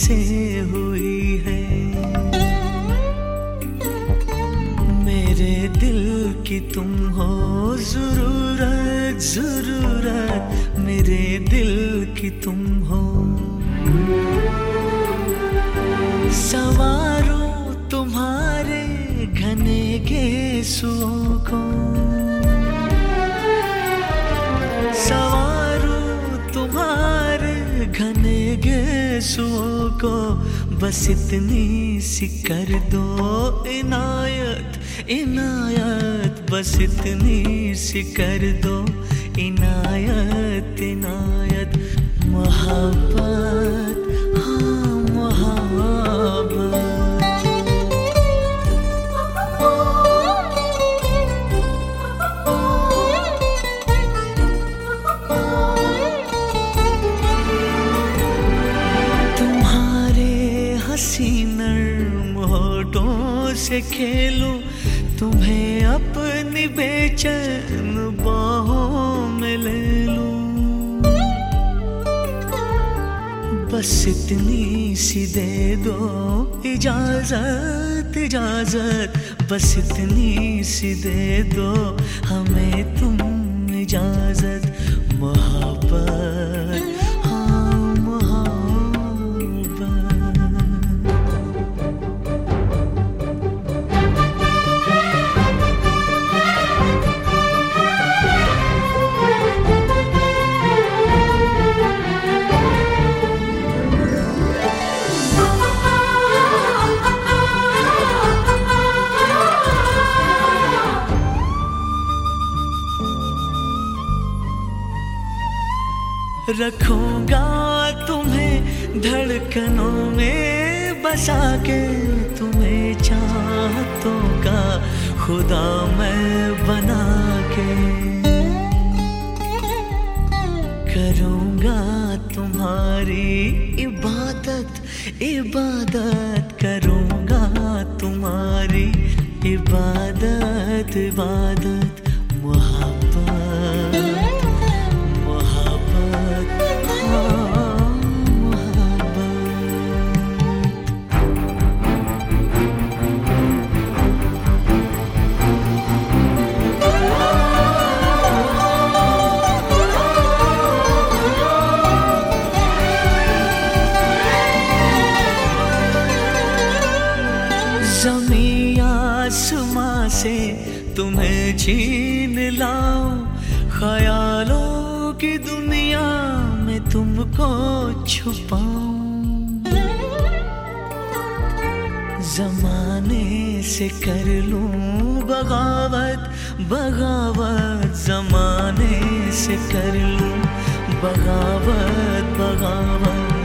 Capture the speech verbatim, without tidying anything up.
से हुई है। मेरे दिल की तुम हो जरूरत, जरूरत मेरे दिल की तुम हो। सवारो तुम्हारे घने गेसुओं को, सवारो तुम्हारे घने गेसुओं को, बस इतनी सी कर दो इनायत, इनायत बस इतनी सी कर दो इनायत, इनायत मोहब्बत, हाँ मोहब्बत। तुम्हारे हंसी नर्म होठों से खेलूं, तुम्हें अपनी बेचैन बाहों में ले लूं। बस इतनी सी दे दो इजाजत, इजाजत बस इतनी सी दे दो हमें तुम इजाजत। मोहब्बत, हाँ मोहब्बत। रखूंगा तुम्हें धड़कनों में बसा के, तुम्हें चाहतों का खुदा मैं बना के। करूंगा तुम्हारी इबादत, इबादत करूंगा तुम्हारी इबादत, इबादत मोहब्बत, ज़मीं आसमां से तुम्हें छीन लाऊं, ख्यालों की दुनिया में तुमको छुपाऊं। ज़माने से कर लूं बगावत, बगावत ज़माने से कर लूं बगावत, बगावत